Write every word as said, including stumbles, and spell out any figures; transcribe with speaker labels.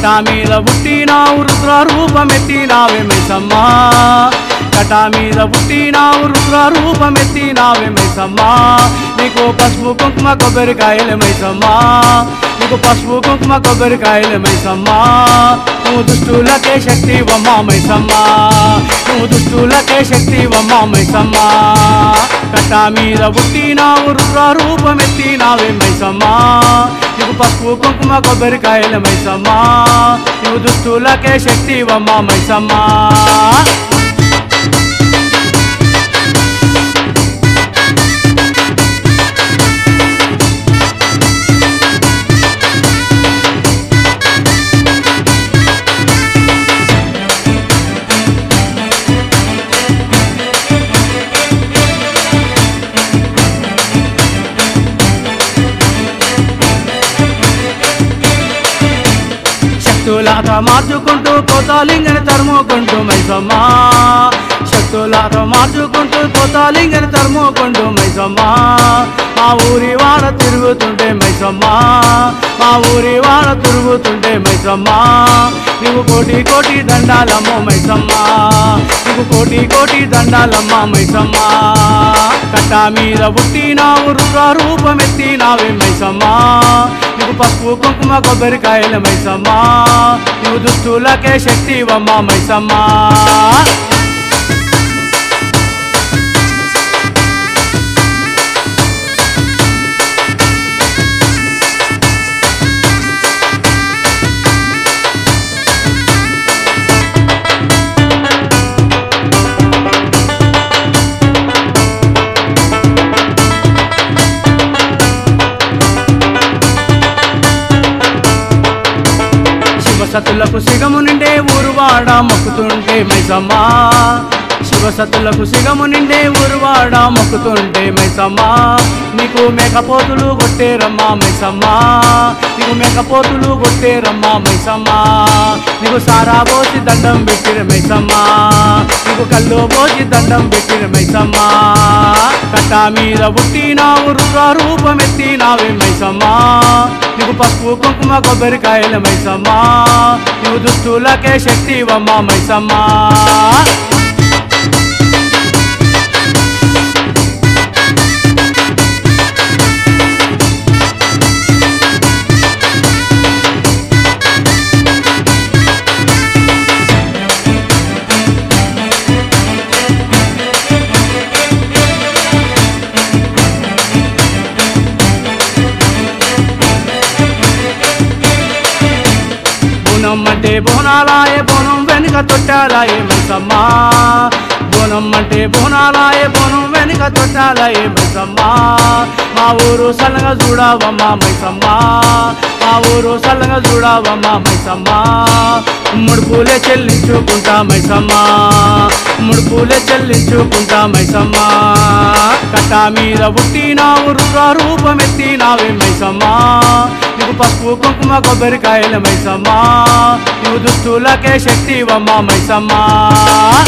Speaker 1: కటా మీద పుట్టినావు రుద్ర రూపమెత్తినావే మైసమ్మా కటా మీద పుట్టినావు రుద్ర రూపమెత్తినావే మైసమ్మా నీకు పసుపు కుంకుమ కొబ్బరికాయలు మైసమ్మా నీకు పసుపు కుంకుమ కొబ్బరికాయలు మైసమ్మా నువ్వు దుష్టులకే శక్తివమ్మా మైసమ్మా నువ్వు దుష్టులకే శక్తివమ్మా మైసమ్మా కటా మీద పుట్టినావు రుద్ర రూపమెత్తినావే మైసమ్మా నీకు పసుపు కుంకుమ కొబ్బరికాయలు మైసమ్మా నువ్వు దుష్టులకే శక్తివమ్మా మైసమ్మా శక్తులాత మార్చుకుంటూ పోతాలింగని తరుముకుంటూ మైసమ్మా శక్తులాత మార్చుకుంటూ పోతాలింగని తరుముకుంటూ మైసమ్మా మా ఊరి వాడ తిరుగుతుంటే మైసమ్మా మా ఊరి వాడ తిరుగుతుంటే మైసమ్మా నీవు కోటి కోటి దండాలమ్మో మైసమ్మా నీవు కోటి కోటి దండాలమ్మ మైసమ్మా కట్టా మీద పుట్టినావు రుద్ర రూపమెత్తినావే మైసమ్మా నీకు పసుపు కుంకుమ కొబ్బరికాయలు మైసమ్మా నువ్వు దుష్టులకే శక్తివమ్మా మైసమ్మా శివసతులకు సిగము నిండే ఊరువాడ మొక్కుతుంటే మైసమ్మా శివసతులకు సిగము నిండే ఊరువాడ మొక్కుతుంటే మైసమ్మా నీకు మేకపోతులు కొట్టేరమ్మా మైసమ్మా నీకు మేకపోతులు కొట్టేరమ్మా మైసమ్మా నీకు సారా పోసి దండం పెట్టిర మైసమ్మా నీకు కళ్ళు పోసి దండం పెట్టిర మైసమ్మా కట్టా మీద పుట్టినావు రుద్ర రూపమెత్తినావే మైసమ్మా నీకు పసుపు కుంకుమ కొబ్బరికాయలు మైసమ్మా నువ్వు దుష్టులకే శక్తివమ్మా మైసమ్మా బోనం అంటే బోనాలాయే బోనం వెనుక తొట్టాలాయే మైసమ్మా బోనం అంటే బోనాలాయే బోనం వెనుక తొట్టాలాయే మైసమ్మా మా ఊరు సల్లగా చూడవమ్మా మైసమ్మా మా ఊరు సల్లగా చూడవమ్మా మైసమ్మా ముడుపులే చెల్లించుకుంటా మైసమ్మా ముడుపులే చెల్లించుకుంటా మైసమ్మా కట్టా మీద పుట్టినావు రుద్ర రూపమెత్తినావే మైసమ్మా నీకు పసుపు కుంకుమ కొబ్బరికాయలు మైసమ్మా నువ్వు దుష్టులకే శక్తివమ్మా మైసమ్మా